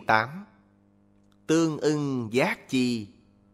18. Tương ưng giác chi.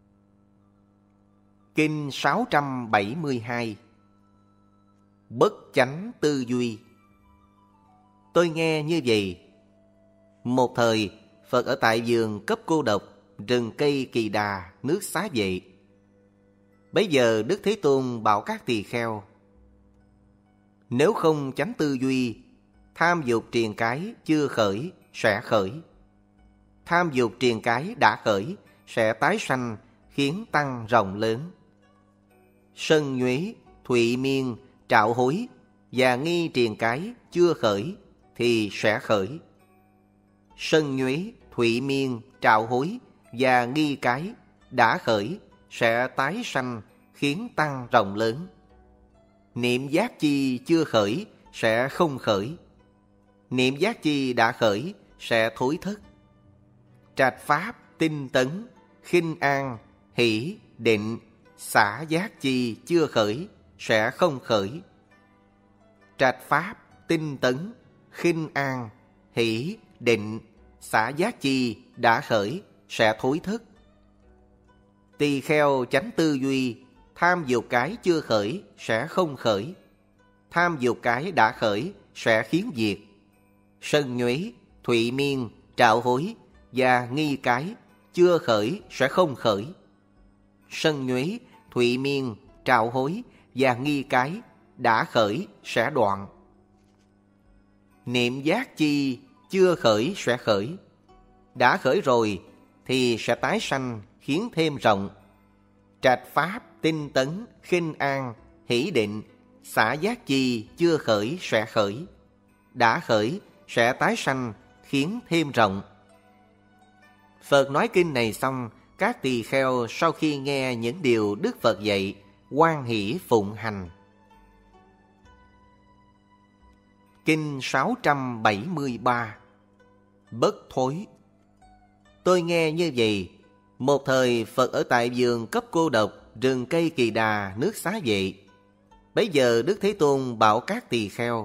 Kinh 672. Bất chánh tư duy. Tôi nghe như vậy. Một thời, Phật ở tại vườn cấp cô độc, rừng cây Kỳ Đà, nước Xá Vệ. Bấy giờ Đức Thế Tôn bảo các tỳ kheo: nếu không chánh tư duy, tham dục triền cái chưa khởi sẽ khởi. Tham dục triền cái đã khởi sẽ tái sanh, khiến tăng rộng lớn. Sân nhuế, thụy miên, trạo hối và nghi triền cái chưa khởi thì sẽ khởi. Sân nhuế, thụy miên, trạo hối và nghi cái đã khởi sẽ tái sanh, khiến tăng rộng lớn. Niệm giác chi chưa khởi sẽ không khởi. Niệm giác chi đã khởi sẽ thối thất. Trạch pháp, tinh tấn, khinh an, hỷ, định, xả giác chi chưa khởi sẽ không khởi. Trạch pháp, tinh tấn, khinh an, hỷ, định, xả giác chi đã khởi sẽ thối thất. Tỳ kheo chánh tư duy, tham dục cái chưa khởi sẽ không khởi. Tham dục cái đã khởi sẽ khiến diệt. Sân nhuế, thụy miên, trạo hối và nghi cái chưa khởi sẽ không khởi. Sân nhuế, thụy miên, trạo hối và nghi cái đã khởi sẽ đoạn. Niệm giác chi chưa khởi sẽ khởi. Đã khởi rồi thì sẽ tái sanh, khiến thêm rộng. Trạch pháp, tinh tấn, khinh an, hỷ định, xả giác chi chưa khởi sẽ khởi. Đã khởi sẽ tái sanh, khiến thêm rộng. Phật nói kinh này xong, các tỳ kheo sau khi nghe những điều Đức Phật dạy, hoan hỷ phụng hành. Kinh 673. Bất thối. Tôi nghe như vậy. Một thời Phật ở tại vườn cấp cô độc, rừng cây Kỳ Đà, nước Xá Vệ. Bấy giờ Đức Thế Tôn bảo các tỳ kheo: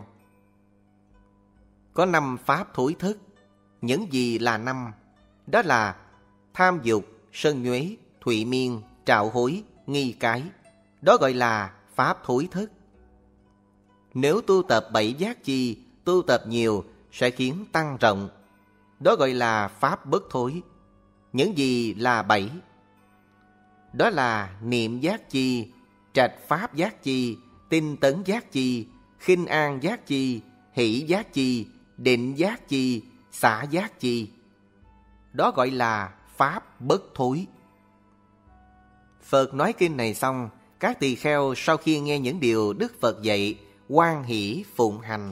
có 5 pháp thối thất. Những gì là 5? Đó là tham dục, sân nhuế, thụy miên, trạo hối, nghi cái. Đó gọi là pháp thối thất. Nếu tu tập 7 giác chi, tu tập nhiều sẽ khiến tăng rộng. Đó gọi là pháp bất thối. Những gì là 7? Đó là niệm giác chi, trạch pháp giác chi, tinh tấn giác chi, khinh an giác chi, hỷ giác chi, định giác chi, xả giác chi. Đó gọi là pháp bất thối. Phật nói kinh này xong, các tỳ kheo sau khi nghe những điều Đức Phật dạy, hoan hỷ phụng hành.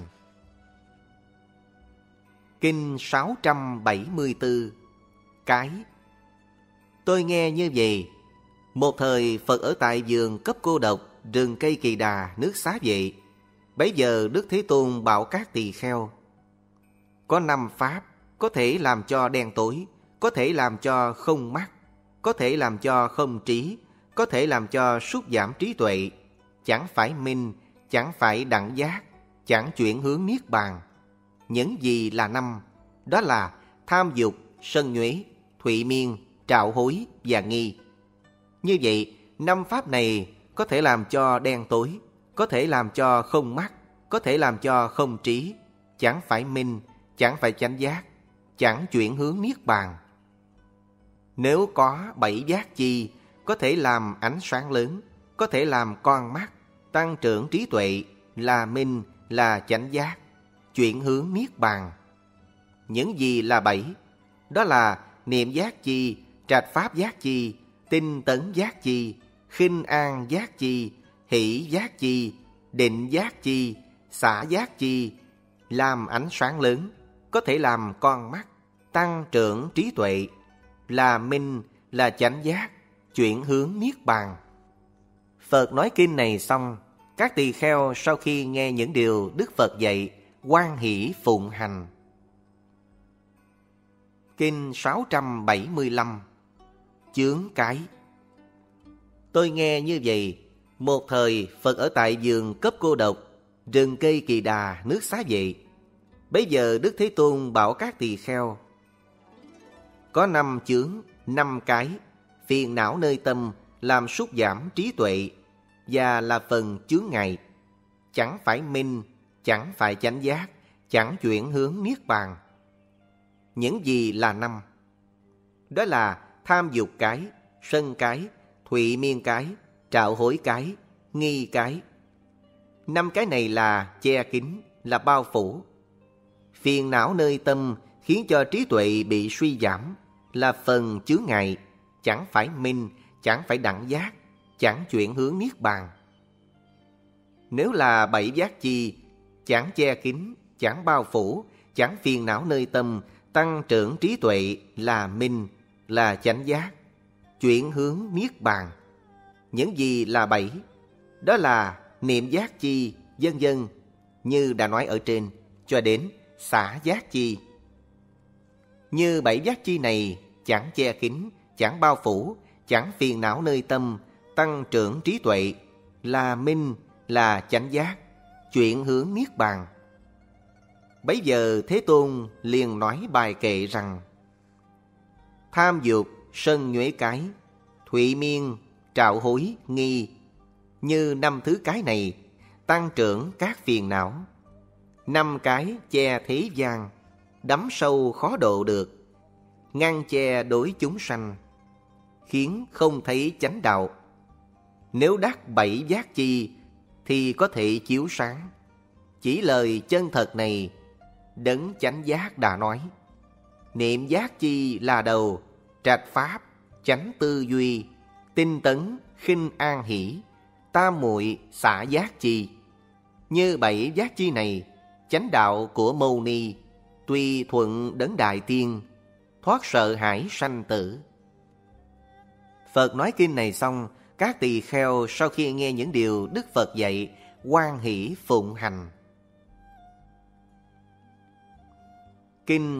Kinh 674. Cái. Tôi nghe như vậy. Một thời Phật ở tại vườn cấp cô độc, rừng cây Kỳ Đà, nước Xá Vệ. Bấy giờ Đức Thế Tôn bảo các tỳ kheo: có 5 pháp có thể làm cho đen tối, có thể làm cho không mắt, có thể làm cho không trí, có thể làm cho sút giảm trí tuệ. Chẳng phải minh, chẳng phải đẳng giác, chẳng chuyển hướng niết bàn. Những gì là 5? Đó là tham dục, sân nhuế, thụy miên, trạo hối và nghi. Như vậy, 5 pháp này có thể làm cho đen tối, có thể làm cho không mắt, có thể làm cho không trí, chẳng phải minh, chẳng phải chánh giác, chẳng chuyển hướng niết bàn. Nếu có 7 giác chi, có thể làm ánh sáng lớn, có thể làm con mắt, tăng trưởng trí tuệ, là minh, là chánh giác, chuyển hướng niết bàn. Những gì là 7? Đó là niệm giác chi, trạch pháp giác chi, tinh tấn giác chi, khinh an giác chi, hỷ giác chi, định giác chi, xả giác chi, làm ánh sáng lớn, có thể làm con mắt, tăng trưởng trí tuệ, là minh, là chánh giác, chuyển hướng niết bàn. Phật nói kinh này xong, các tỳ kheo sau khi nghe những điều Đức Phật dạy, hoan hỷ phụng hành. Kinh 675. Chướng cái. Tôi nghe như vậy. Một thời Phật ở tại vườn cấp cô độc, rừng cây Kỳ Đà, nước Xá Vệ. Bấy giờ Đức Thế Tôn bảo các tỳ kheo: có 5 chướng, 5 cái, phiền não nơi tâm, làm sút giảm trí tuệ, và là phần chướng ngại. Chẳng phải minh, chẳng phải chánh giác, chẳng chuyển hướng niết bàn. Những gì là 5? Đó là tham dục cái, sân cái, thụy miên cái, trạo hối cái, nghi cái. 5 cái này là che kín, là bao phủ. Phiền não nơi tâm khiến cho trí tuệ bị suy giảm, là phần chướng ngại, chẳng phải minh, chẳng phải đẳng giác, chẳng chuyển hướng niết bàn. Nếu là 7 giác chi, chẳng che kín, chẳng bao phủ, chẳng phiền não nơi tâm, tăng trưởng trí tuệ, là minh, là chánh giác, chuyển hướng niết bàn. Những gì là 7? Đó là niệm giác chi, vân vân, như đã nói ở trên, cho đến xả giác chi. Như 7 giác chi này chẳng che kín, chẳng bao phủ, chẳng phiền não nơi tâm, tăng trưởng trí tuệ, là minh, là chánh giác, chuyển hướng niết bàn. Bấy giờ Thế Tôn liền nói bài kệ rằng: tham dục, sân nhuế cái, thụy miên, trạo hối, nghi, như 5 thứ cái này tăng trưởng các phiền não. 5 cái che thế gian, đắm sâu khó độ được, ngăn che đối chúng sanh, khiến không thấy chánh đạo. Nếu đắc 7 giác chi thì có thể chiếu sáng. Chỉ lời chân thật này, đấng chánh giác đã nói. Niệm giác chi là đầu, trạch pháp, chánh tư duy, tinh tấn, khinh an hỷ, tam muội xả giác chi. Như 7 giác chi này, chánh đạo của Mâu Ni, tùy thuận đấng đại tiên, thoát sợ hãi sanh tử. Phật nói kinh này xong, các tỳ kheo sau khi nghe những điều Đức Phật dạy, hoan hỷ phụng hành. Kinh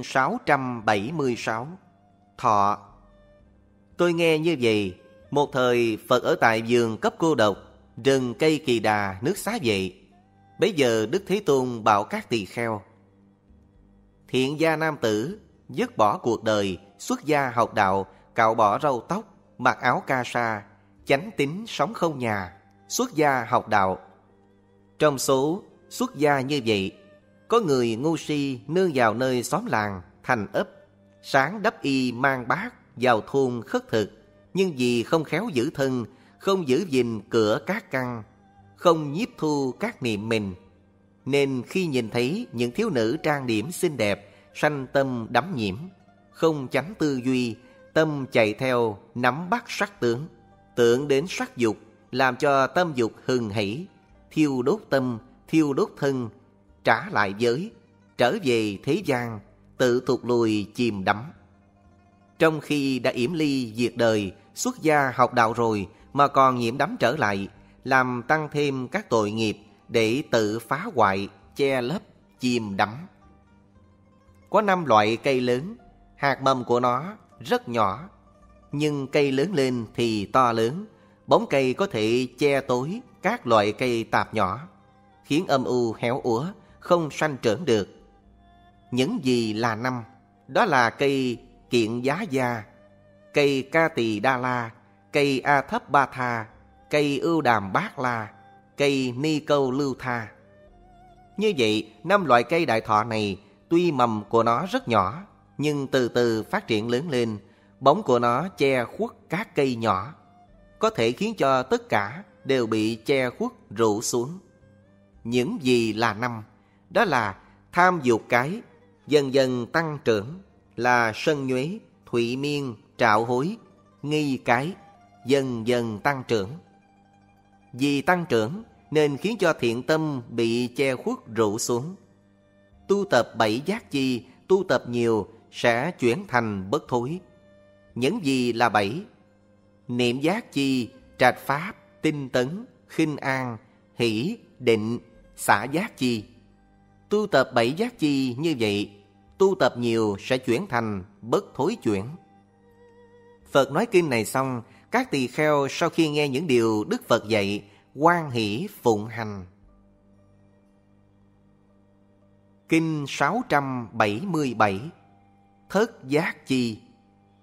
676. Thọ. Tôi nghe như vậy, một thời Phật ở tại vườn Cấp Cô Độc, rừng cây Kỳ Đà, nước Xá Vệ. Bấy giờ Đức Thế Tôn bảo các tỳ kheo: thiện gia nam tử, dứt bỏ cuộc đời, xuất gia học đạo, cạo bỏ râu tóc, mặc áo ca sa, chánh tín sống không nhà, xuất gia học đạo. Trong số xuất gia như vậy, có người ngu si nương vào nơi xóm làng, thành ấp, sáng đắp y mang bát vào thôn khất thực, nhưng vì không khéo giữ thân, không giữ gìn cửa các căn, không nhiếp thu các niệm mình, nên khi nhìn thấy những thiếu nữ trang điểm xinh đẹp, sanh tâm đắm nhiễm, không chánh tư duy, tâm chạy theo nắm bắt sắc tướng, tưởng đến sắc dục, làm cho tâm dục hừng hỉ, thiêu đốt tâm, thiêu đốt thân, trả lại giới, trở về thế gian, tự thụt lùi chìm đắm. Trong khi đã yểm ly diệt đời, xuất gia học đạo rồi mà còn nhiễm đắm trở lại, làm tăng thêm các tội nghiệp để tự phá hoại, che lấp, chìm đắm. Có 5 loại cây lớn, hạt mầm của nó rất nhỏ, nhưng cây lớn lên thì to lớn. Bóng cây có thể che tối các loại cây tạp nhỏ, khiến âm u héo úa, không sanh trưởng được. Những gì là 5? Đó là cây Kiện Giá Gia, cây Ca Tỳ Đa La, cây A Thấp Ba Tha, cây Ưu Đàm Bát La, cây Ni Câu Lưu Tha. Như vậy, 5 loại cây đại thọ này, tuy mầm của nó rất nhỏ, nhưng từ từ phát triển lớn lên, bóng của nó che khuất các cây nhỏ, có thể khiến cho tất cả đều bị che khuất rủ xuống. Những gì là 5? Đó là tham dục cái, dần dần tăng trưởng, là sân nhuế, thụy miên, trạo hối, nghi cái, dần dần tăng trưởng. Vì tăng trưởng nên khiến cho thiện tâm bị che khuất rủ xuống. Tu tập 7 giác chi, tu tập nhiều sẽ chuyển thành bất thối. Những gì là 7? Niệm giác chi, trạch pháp, tinh tấn, khinh an, hỷ, định, xả giác chi. Tu tập 7 giác chi như vậy, tu tập nhiều sẽ chuyển thành bất thối chuyển. Phật nói kinh này xong, các tỳ kheo sau khi nghe những điều Đức Phật dạy, hoan hỷ phụng hành. Kinh 677. Thất giác chi.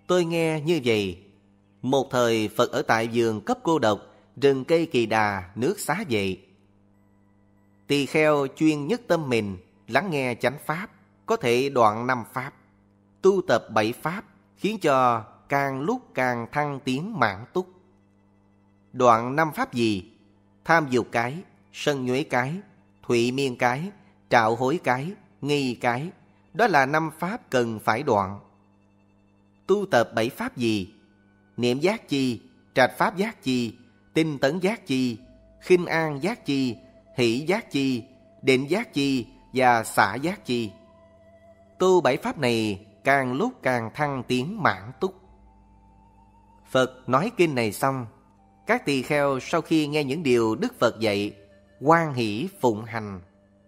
Tôi nghe như vậy. Một thời Phật ở tại vườn cấp cô độc, rừng cây Kỳ Đà, nước Xá Vệ. Tỳ kheo chuyên nhất tâm mình, lắng nghe chánh pháp, có thể đoạn 5 pháp, tu tập 7 pháp, khiến cho càng lúc càng thăng tiến mãn túc. Đoạn 5 pháp gì? Tham dục cái, sân nhuế cái, thụy miên cái, trạo hối cái, nghi cái. Đó là 5 pháp cần phải đoạn. Tu tập 7 pháp gì? Niệm giác chi, trạch pháp giác chi, tinh tấn giác chi, khinh an giác chi, hỷ giác chi, định giác chi và xả giác chi. Tu 7 pháp này càng lúc càng thăng tiến mãn túc. Phật nói kinh này xong, các tỳ kheo sau khi nghe những điều Đức Phật dạy, hoan hỷ phụng hành.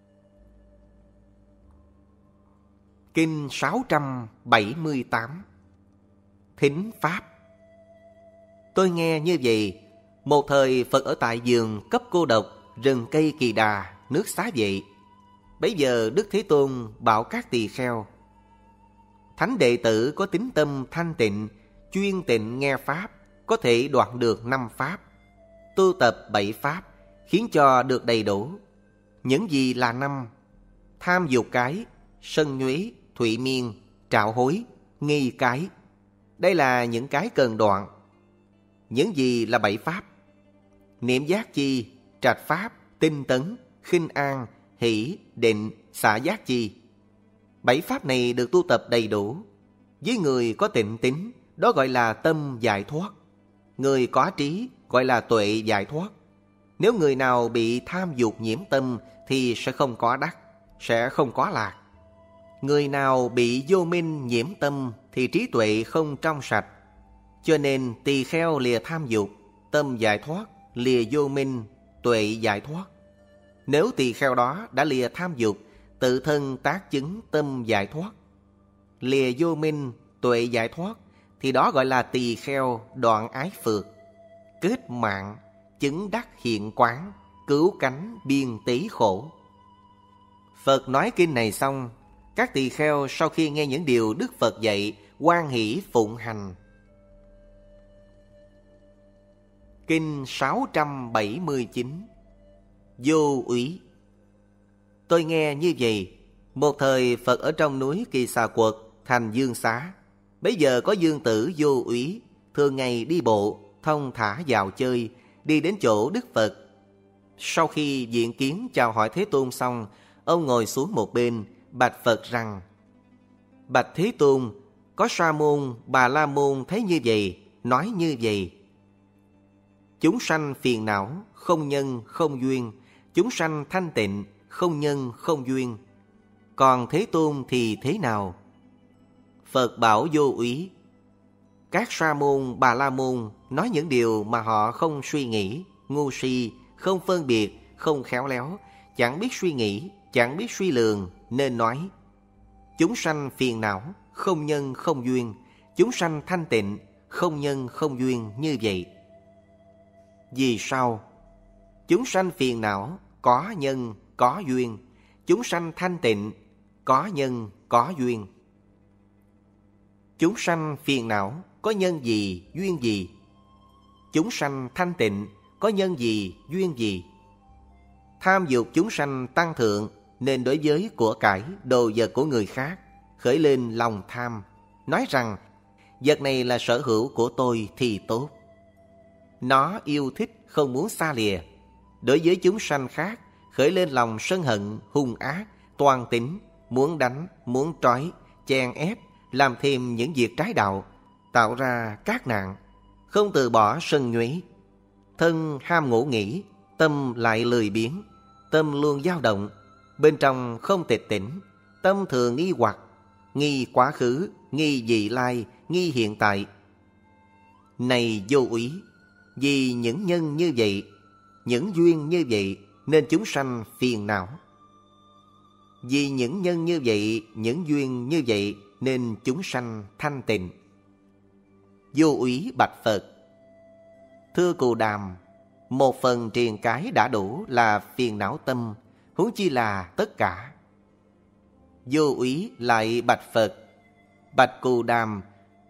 Kinh 678 Thính Pháp. Tôi nghe như vậy. Một thời Phật ở tại vườn cấp cô độc, rừng cây Kỳ Đà, nước Xá Vệ. Bấy giờ Đức Thế Tôn bảo các tỳ kheo: thánh đệ tử có tín tâm thanh tịnh, chuyên tịnh nghe pháp, có thể đoạn được 5 pháp, tu tập 7 pháp, khiến cho được đầy đủ. Những gì là 5? Tham dục cái, sân nhuế, thụy miên, trạo hối, nghi cái. Đây là những cái cần đoạn. Những gì là 7 pháp? Niệm giác chi, trạch pháp, tinh tấn, khinh an, hỷ, định, xả giác chi. 7 pháp này được tu tập đầy đủ. Với người có tịnh tín, đó gọi là tâm giải thoát. Người có trí gọi là tuệ giải thoát. Nếu người nào bị tham dục nhiễm tâm thì sẽ không có đắc, sẽ không có lạc. Người nào bị vô minh nhiễm tâm thì trí tuệ không trong sạch. Cho nên tỳ kheo lìa tham dục, tâm giải thoát, lìa vô minh, tuệ giải thoát. Nếu tỳ kheo đó đã lìa tham dục, tự thân tác chứng tâm giải thoát, lìa vô minh, tuệ giải thoát, thì đó gọi là tỳ kheo đoạn ái phược, kết mạng, chứng đắc hiện quán, cứu cánh biên tí khổ. Phật nói kinh này xong, các tỳ kheo sau khi nghe những điều Đức Phật dạy, hoan hỷ phụng hành. Kinh 679 Vô úy. Tôi nghe như vậy. Một thời Phật ở trong núi Kỳ Xà Quật, thành Dương Xá. Bấy giờ có dương tử Vô Úy, thường ngày đi bộ, thông thả vào chơi, đi đến chỗ Đức Phật. Sau khi diện kiến chào hỏi Thế Tôn xong, ông ngồi xuống một bên, bạch Phật rằng: bạch Thế Tôn, có Sa môn, Bà La môn thấy như vậy, nói như vậy: chúng sanh phiền não, không nhân, không duyên. Chúng sanh thanh tịnh, không nhân, không duyên. Còn Thế Tôn thì thế nào? Phật bảo Vô Úy: các Sa môn, Bà La môn nói những điều mà họ không suy nghĩ, ngu si, không phân biệt, không khéo léo, chẳng biết suy nghĩ, chẳng biết suy lường, nên nói: chúng sanh phiền não, không nhân, không duyên. Chúng sanh thanh tịnh, không nhân, không duyên như vậy. Vì sao? Chúng sanh phiền não, có nhân, có duyên. Chúng sanh thanh tịnh, có nhân, có duyên. Chúng sanh phiền não, có nhân gì, duyên gì? Chúng sanh thanh tịnh, có nhân gì, duyên gì? Tham dục chúng sanh tăng thượng, nên đối với của cải, đồ vật của người khác, khởi lên lòng tham, nói rằng: vật này là sở hữu của tôi thì tốt. Nó yêu thích, không muốn xa lìa. Đối với chúng sanh khác, khởi lên lòng sân hận, hung ác, toan tính, muốn đánh, muốn trói, chèn ép, làm thêm những việc trái đạo, tạo ra các nạn, không từ bỏ sân nhuế. Thân ham ngủ nghỉ, tâm lại lười biếng, tâm luôn dao động, bên trong không tịch tỉnh, tâm thường nghi hoặc, nghi quá khứ, nghi vị lai, nghi hiện tại. Này Vô Úy, vì những nhân như vậy, những duyên như vậy, nên chúng sanh phiền não. Vì những nhân như vậy, những duyên như vậy, nên chúng sanh thanh tịnh. Vô Úy bạch Phật: thưa Cù Đàm, một phần triền cái đã đủ là phiền não tâm, huống chi là tất cả. Vô Úy lại bạch Phật: bạch Cù Đàm,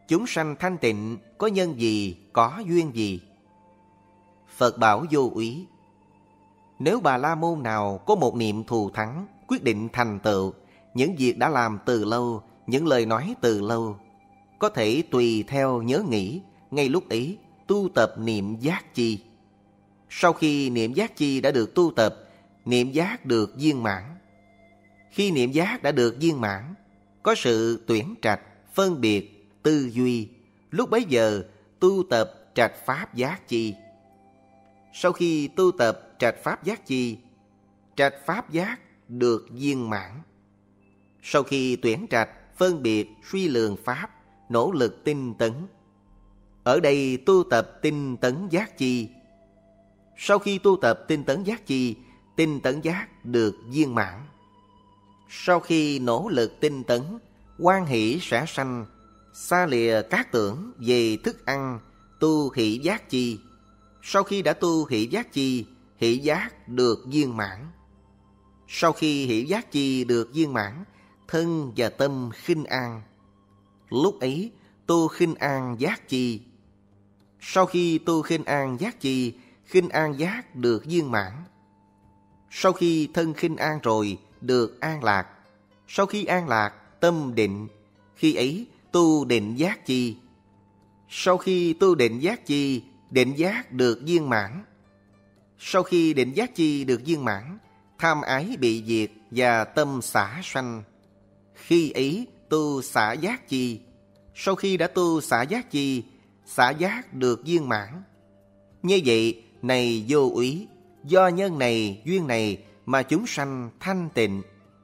chúng sanh thanh tịnh có nhân gì, có duyên gì? Phật bảo Vô Úy: nếu Bà La Môn nào có một niệm thù thắng, quyết định thành tựu, những việc đã làm từ lâu, những lời nói từ lâu, có thể tùy theo nhớ nghĩ, ngay lúc ấy tu tập niệm giác chi. Sau khi niệm giác chi đã được tu tập, niệm giác được viên mãn. Khi niệm giác đã được viên mãn, có sự tuyển trạch, phân biệt, tư duy, lúc bấy giờ tu tập trạch pháp giác chi. Sau khi tu tập trạch pháp giác chi, trạch pháp giác được viên mãn. Sau khi tuyển trạch, phân biệt, suy lường pháp, nỗ lực tinh tấn. Ở đây tu tập tinh tấn giác chi. Sau khi tu tập tinh tấn giác chi, tinh tấn giác được viên mãn. Sau khi nỗ lực tinh tấn, hoan hỷ sẽ sanh, xa lìa các tưởng về thức ăn, tu hỷ giác chi. Sau khi đã tu hỷ giác chi, hỷ giác được viên mãn. Sau khi hỷ giác chi được viên mãn, thân và tâm khinh an. Lúc ấy tu khinh an giác chi. Sau khi tu khinh an giác chi, khinh an giác được viên mãn. Sau khi thân khinh an rồi, được an lạc. Sau khi an lạc, tâm định. Khi ấy tu định giác chi. Sau khi tu định giác chi, định giác được viên mãn. Sau khi định giác chi được viên mãn, tham ái bị diệt và tâm xả sanh. Khi ấy tu xả giác chi. Sau khi đã tu xả giác chi, xả giác được viên mãn. Như vậy, này Vô Úy, do nhân này, duyên này mà chúng sanh thanh tịnh.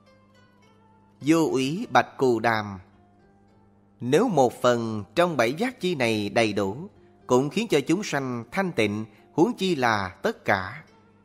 Vô Úy bạch Cù Đàm: nếu một phần trong 7 giác chi này đầy đủ, cũng khiến cho chúng sanh thanh tịnh, huống chi là tất cả.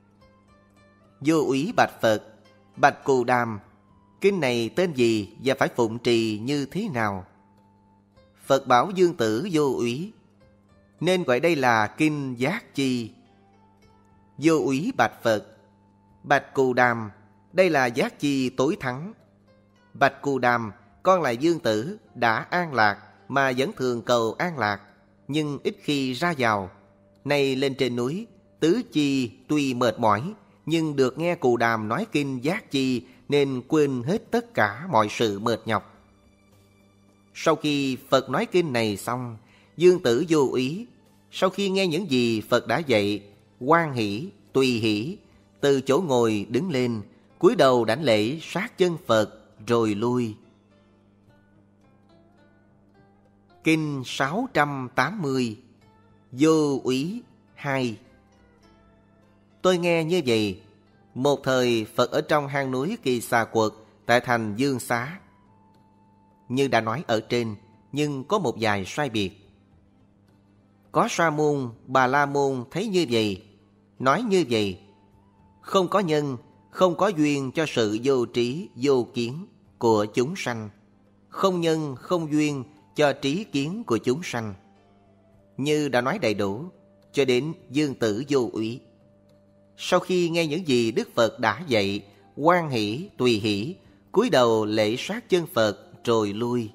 Vô Úy bạch Phật: bạch Cù Đàm, kinh này tên gì và phải phụng trì như thế nào? Phật bảo Dương Tử Vô Úy: nên gọi đây là kinh giác chi. Vô Úy bạch Phật: bạch Cù Đàm, đây là giác chi tối thắng. Bạch Cù Đàm, con là Dương Tử, đã an lạc mà vẫn thường cầu an lạc, nhưng ít khi ra vào. Nay lên trên núi, tứ chi tuy mệt mỏi, nhưng được nghe Cù Đàm nói kinh giác chi nên quên hết tất cả mọi sự mệt nhọc. Sau khi Phật nói kinh này xong, Dương Tử Vô Úy, sau khi nghe những gì Phật đã dạy, hoan hỷ, tùy hỷ, từ chỗ ngồi đứng lên, cúi đầu đảnh lễ sát chân Phật rồi lui. Kinh 680 Vô Úy 2. Tôi nghe như vậy. Một thời Phật ở trong hang núi Kỳ Xà Quật tại thành Dương Xá. Như đã nói ở trên, nhưng có một vài sai biệt. Có Sa Môn, Bà La Môn thấy như vậy, nói như vậy: không có nhân, không có duyên cho sự vô trí, vô kiến của chúng sanh. Không nhân, không duyên cho trí kiến của chúng sanh. Như đã nói đầy đủ, cho đến Dương Tử Vô Úy. Sau khi nghe những gì Đức Phật đã dạy, hoan hỷ, tùy hỷ, cúi đầu lễ sát chân Phật rồi lui.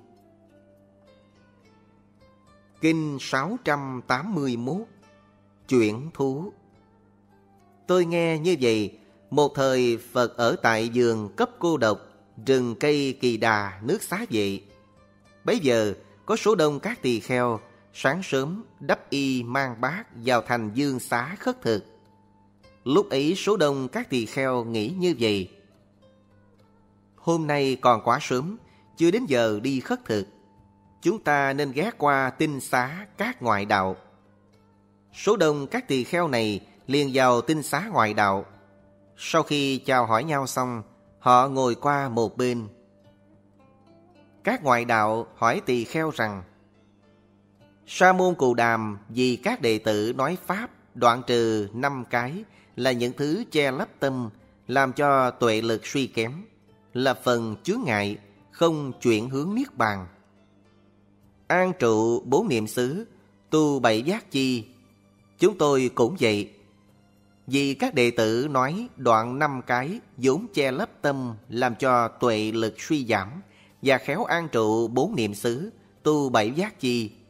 Kinh 681 Chuyển thú. Tôi nghe như vậy. Một thời Phật ở tại vườn cấp cô độc, rừng cây Kỳ Đà, nước Xá Vệ. Bấy giờ có số đông các tỳ kheo sáng sớm đắp y mang bát vào thành Dương Xá khất thực. Lúc ấy số đông các tỳ kheo nghĩ như vậy: hôm nay còn quá sớm, chưa đến giờ đi khất thực, chúng ta nên ghé qua tinh xá các ngoại đạo. Số đông các tỳ kheo này liền vào tinh xá ngoại đạo. Sau khi chào hỏi nhau xong, họ ngồi qua một bên. Các ngoại đạo hỏi tỳ kheo rằng: Sa môn Cù Đàm vì các đệ tử nói pháp đoạn trừ 5 cái là những thứ che lấp tâm, làm cho tuệ lực suy kém, là phần chướng ngại, không chuyển hướng niết bàn. An trụ 4 niệm xứ, tu 7 giác chi. Chúng tôi cũng vậy. Vì các đệ tử nói đoạn 5 cái vốn che lấp tâm, làm cho tuệ lực suy giảm, và khéo an trụ 4 niệm xứ, tu 7 giác chi,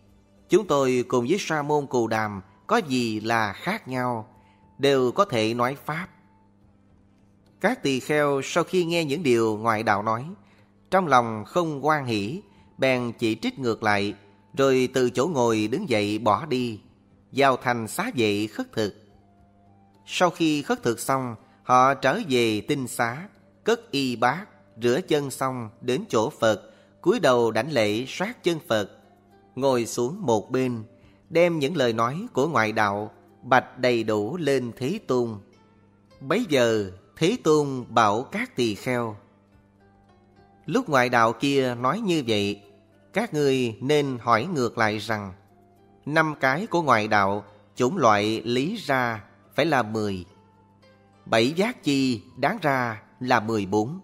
Chúng tôi cùng với Sa môn Cù Đàm có gì là khác nhau, đều có thể nói Pháp. Các tỳ kheo sau khi nghe những điều ngoại đạo nói, trong lòng không hoan hỉ, bèn chỉ trích ngược lại, rồi từ chỗ ngồi đứng dậy bỏ đi, vào thành xá vệ khất thực. Sau khi khất thực xong, họ trở về tinh xá, cất y bát, rửa chân xong đến chỗ Phật, cúi đầu đảnh lễ sát chân Phật, ngồi xuống một bên, đem những lời nói của ngoại đạo bạch đầy đủ lên Thế Tôn. Bấy giờ Thế Tôn bảo các tỳ kheo: lúc ngoại đạo kia nói như vậy, các ngươi nên hỏi ngược lại rằng 5 cái của ngoại đạo chủng loại lý ra phải là 10, 7 giác chi đáng ra là 14.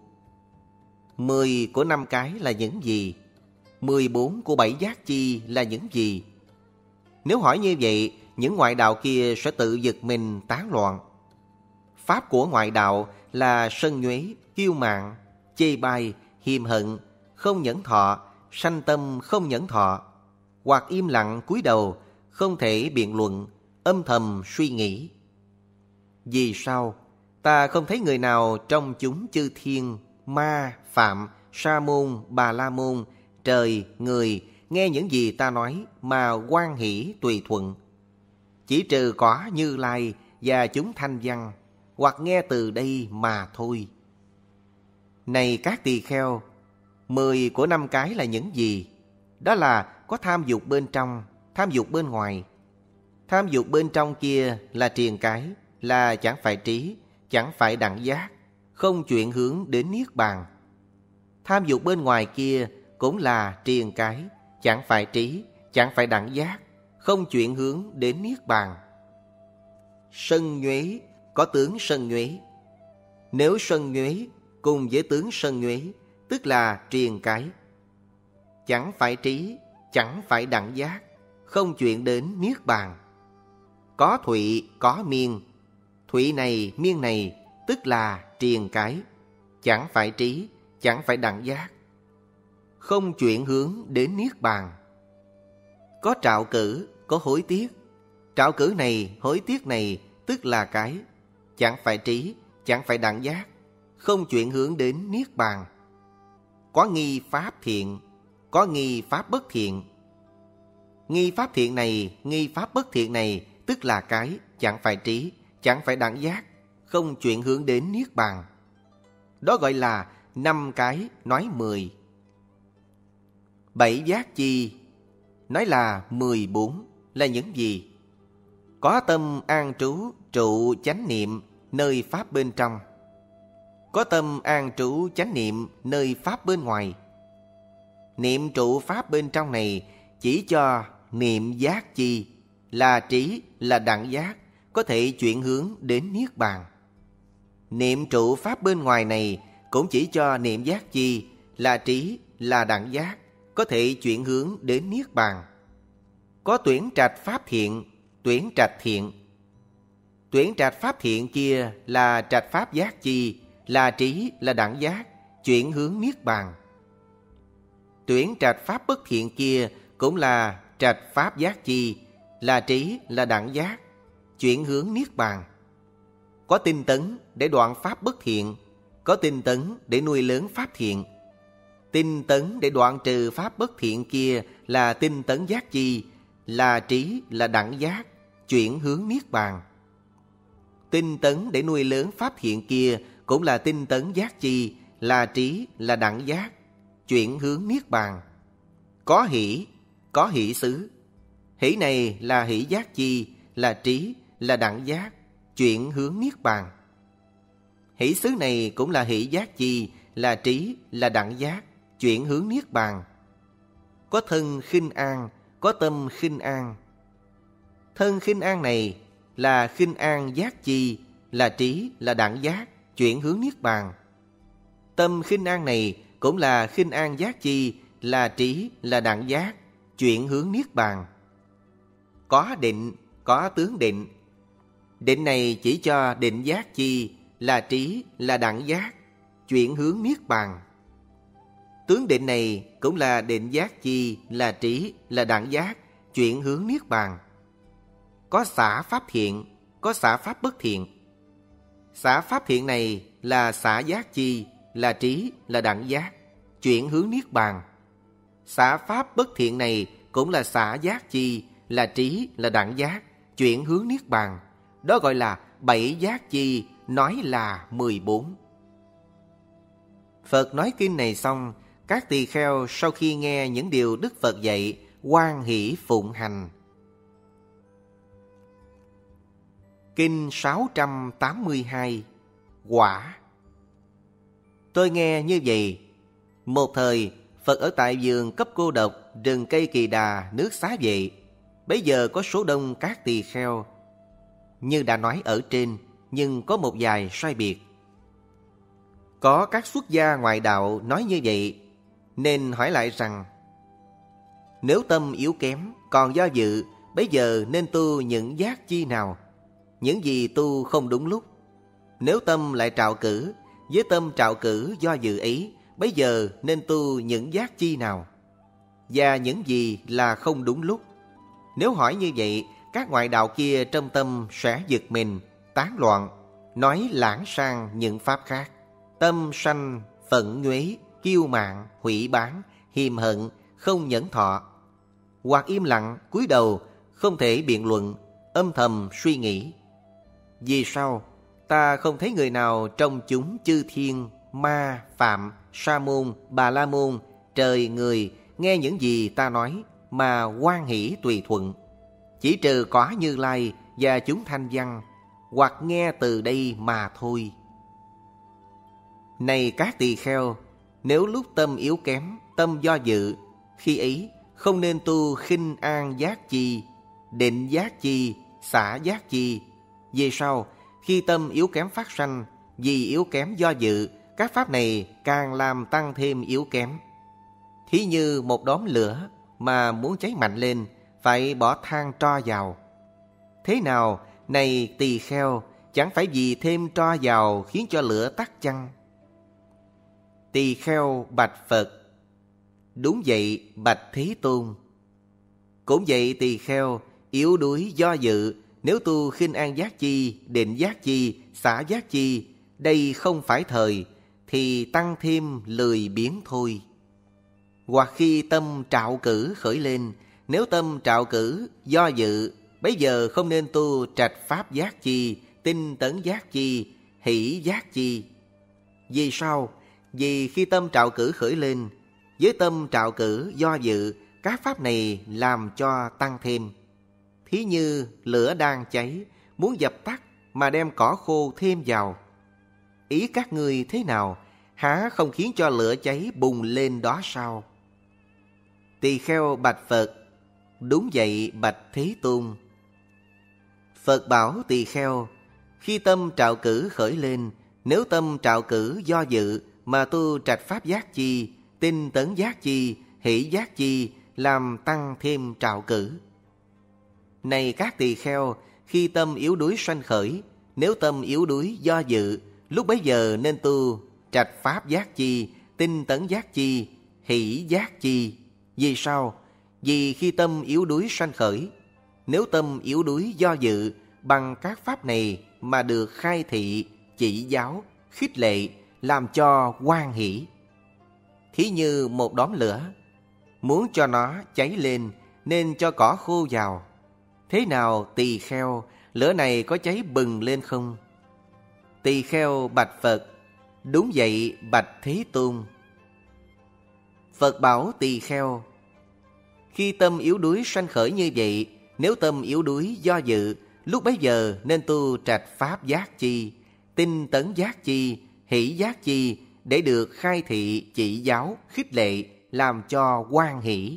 10 của 5 cái là những gì? 14 của 7 giác chi là những gì? Nếu hỏi như vậy, những ngoại đạo kia sẽ tự giật mình tán loạn. Pháp của ngoại đạo là sân nhuế, kiêu mạn, chê bai, hiềm hận, không nhẫn thọ, sanh tâm không nhẫn thọ, hoặc im lặng cúi đầu, không thể biện luận, âm thầm suy nghĩ. Vì sao ta không thấy người nào trong chúng chư thiên, ma, phạm, sa môn, bà la môn, trời, người nghe những gì ta nói mà hoan hỷ tùy thuận? Chỉ trừ có Như Lai và chúng thanh văn, hoặc nghe từ đây mà thôi. Này các tỳ kheo, 10 của 5 cái là những gì? Đó là có tham dục bên trong, tham dục bên ngoài. Tham dục bên trong kia là triền cái, là chẳng phải trí, chẳng phải đẳng giác, không chuyển hướng đến Niết Bàn. Tham dục bên ngoài kia cũng là triền cái, chẳng phải trí, chẳng phải đẳng giác, không chuyển hướng đến Niết Bàn. Sân nhuế có tướng sân nhuế. Nếu sân nhuế cùng với tướng sân nhuế, tức là triền cái, chẳng phải trí, chẳng phải đẳng giác, không chuyển đến Niết Bàn. Có thụy, có miên. Thụy này, miên này, tức là triền cái, chẳng phải trí, chẳng phải đẳng giác, không chuyển hướng đến Niết Bàn. Có trạo cử, có hối tiếc. Trạo cử này, hối tiếc này, tức là cái, chẳng phải trí, chẳng phải đẳng giác, không chuyển hướng đến Niết Bàn. Có nghi pháp thiện, có nghi pháp bất thiện. Nghi pháp thiện này, nghi pháp bất thiện này, tức là cái, chẳng phải trí, chẳng phải đẳng giác, không chuyển hướng đến Niết Bàn. Đó gọi là 5 cái nói 10. 7 giác chi nói là 14 là những gì? Có tâm an trú, trụ chánh niệm nơi pháp bên trong. Có tâm an trú chánh niệm nơi pháp bên ngoài. Niệm trụ pháp bên trong này chỉ cho niệm giác chi, là trí, là đẳng giác, có thể chuyển hướng đến Niết Bàn. Niệm trụ pháp bên ngoài này cũng chỉ cho niệm giác chi, là trí, là đẳng giác, có thể chuyển hướng đến Niết Bàn. Có tuyển trạch pháp thiện, tuyển trạch thiện. Tuyển trạch pháp thiện kia là trạch pháp giác chi, là trí, là đẳng giác, chuyển hướng Niết Bàn. Tuyển trạch pháp bất thiện kia cũng là trạch pháp giác chi, là trí, là đẳng giác, chuyển hướng Niết Bàn. Có tinh tấn để đoạn pháp bất thiện, có tinh tấn để nuôi lớn pháp thiện. Tinh tấn để đoạn trừ pháp bất thiện kia là tinh tấn giác chi, là trí, là đẳng giác, chuyển hướng Niết Bàn. Tinh tấn để nuôi lớn pháp thiện kia cũng là tinh tấn giác chi, là trí, là đẳng giác, chuyển hướng Niết Bàn. Có hỷ xứ. Hỷ này là hỷ giác chi, là trí, là đẳng giác, chuyển hướng Niết Bàn. Hỷ xứ này cũng là hỷ giác chi, là trí, là đẳng giác, chuyển hướng Niết Bàn. Có thân khinh an, có tâm khinh an. Thân khinh an này là khinh an giác chi, là trí, là đẳng giác, chuyển hướng Niết Bàn. Tâm khinh an này cũng là khinh an giác chi, là trí, là đẳng giác, chuyển hướng Niết Bàn. Có định, có tướng định. Định này chỉ cho định giác chi, là trí, là đẳng giác, chuyển hướng Niết Bàn. Tướng định này cũng là định giác chi, là trí, là đẳng giác, chuyển hướng niết bàn. Có xả pháp thiện, có xả pháp bất thiện. Xả pháp thiện này là xả giác chi, là trí, là đẳng giác, chuyển hướng niết bàn. Xả pháp bất thiện này cũng là xả giác chi, là trí, là đẳng giác, chuyển hướng niết bàn. Đó gọi là 7 giác chi, nói là 14. Phật nói kinh này xong, các tỳ kheo sau khi nghe những điều Đức Phật dạy, hoan hỷ phụng hành. Kinh 682. Quả. Tôi nghe như vậy. Một thời, Phật ở tại vườn cấp cô độc, rừng cây Kỳ Đà, nước Xá Vệ. Bấy giờ có số đông các tỳ kheo. Như đã nói ở trên, nhưng có một vài sai biệt. Có các xuất gia ngoại đạo nói như vậy, nên hỏi lại rằng: nếu tâm yếu kém, còn do dự, bấy giờ nên tu những giác chi nào? Những gì tu không đúng lúc? Nếu tâm lại trạo cử, với tâm trạo cử do dự ấy, bấy giờ nên tu những giác chi nào? Và những gì là không đúng lúc? Nếu hỏi như vậy, các ngoại đạo kia trong tâm sẽ giật mình, tán loạn, nói lãng sang những pháp khác. Tâm sanh, phẫn nhuế, kiêu mạn, hủy bán, hiềm hận, không nhẫn thọ. Hoặc im lặng, cúi đầu, không thể biện luận, âm thầm suy nghĩ. Vì sao? Ta không thấy người nào trong chúng chư thiên, ma, phạm, sa môn, bà la môn, trời, người nghe những gì ta nói mà hoan hỷ tùy thuận. Chỉ trừ có Như Lai và chúng thanh văn, hoặc nghe từ đây mà thôi. Này các tỳ kheo, nếu lúc tâm yếu kém, tâm do dự, khi ấy không nên tu khinh an giác chi, định giác chi, xả giác chi. Vì sao? Khi tâm yếu kém phát sanh, vì yếu kém do dự, các pháp này càng làm tăng thêm yếu kém. Thí như một đốm lửa mà muốn cháy mạnh lên, phải bỏ than tro vào. Thế nào, này tỳ kheo, chẳng phải vì thêm tro vào khiến cho lửa tắt chăng? Tỳ kheo bạch Phật: đúng vậy, bạch Thế Tôn. Cũng vậy tỳ kheo, yếu đuối do dự, nếu tu khinh an giác chi, định giác chi, xả giác chi, đây không phải thời, thì tăng thêm lười biếng thôi. Hoặc khi tâm trạo cử khởi lên, nếu tâm trạo cử do dự, bấy giờ không nên tu trạch pháp giác chi, tinh tấn giác chi, hỷ giác chi. Vì sao? Vì khi tâm trạo cử khởi lên, với tâm trạo cử do dự, các pháp này làm cho tăng thêm. Thí như lửa đang cháy, muốn dập tắt mà đem cỏ khô thêm vào. Ý các ngươi thế nào? Há không khiến cho lửa cháy bùng lên đó sao? Tỳ kheo bạch Phật: đúng vậy, bạch Thế Tôn. Phật bảo tỳ kheo: khi tâm trạo cử khởi lên, nếu tâm trạo cử do dự mà tu trạch pháp giác chi, tinh tấn giác chi, hỷ giác chi, làm tăng thêm trạo cử. Này các tỳ kheo, khi tâm yếu đuối sanh khởi, nếu tâm yếu đuối do dự, lúc bấy giờ nên tu trạch pháp giác chi, tinh tấn giác chi, hỷ giác chi. Vì sao? Vì khi tâm yếu đuối sanh khởi, nếu tâm yếu đuối do dự, bằng các pháp này mà được khai thị, chỉ giáo, khích lệ, làm cho hoan hỷ. Thí như một đốm lửa, muốn cho nó cháy lên nên cho cỏ khô vào. Thế nào tỳ kheo, lửa này có cháy bừng lên không? Tỳ kheo bạch Phật: đúng vậy, bạch Thế Tôn. Phật bảo tỳ kheo: khi tâm yếu đuối sanh khởi như vậy, nếu tâm yếu đuối do dự, lúc bấy giờ nên tu trạch pháp giác chi, tinh tấn giác chi, hỷ giác chi, để được khai thị, chỉ giáo, khích lệ, làm cho hoan hỷ.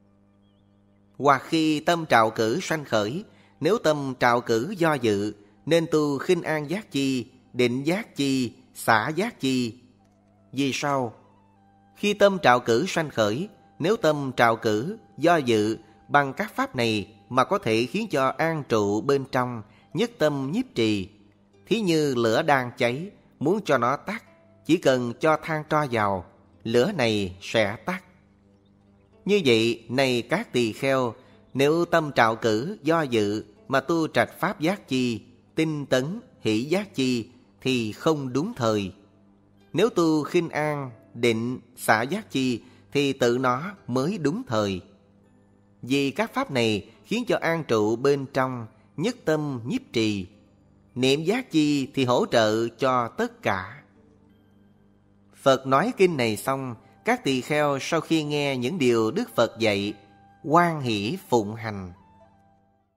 Hoặc khi tâm trạo cử sanh khởi, nếu tâm trạo cử do dự, nên tu khinh an giác chi, định giác chi, xả giác chi. Vì sao? Khi tâm trạo cử sanh khởi, nếu tâm trạo cử do dự, bằng các pháp này mà có thể khiến cho an trụ bên trong, nhất tâm nhiếp trì. Thí như lửa đang cháy, muốn cho nó tắt, chỉ cần cho than tro vào, lửa này sẽ tắt. Như vậy, này các tỳ kheo, Nếu tâm trạo cử, do dự mà tu trạch pháp giác chi, tinh tấn, hỷ giác chi thì không đúng thời. Nếu tu khinh an, định, xả giác chi thì tự nó mới đúng thời. Vì các pháp này khiến cho an trụ bên trong, nhất tâm nhiếp trì. Niệm giác chi thì hỗ trợ cho tất cả. Phật nói kinh này xong, các tỳ kheo sau khi nghe những điều Đức Phật dạy, hoan hỷ phụng hành.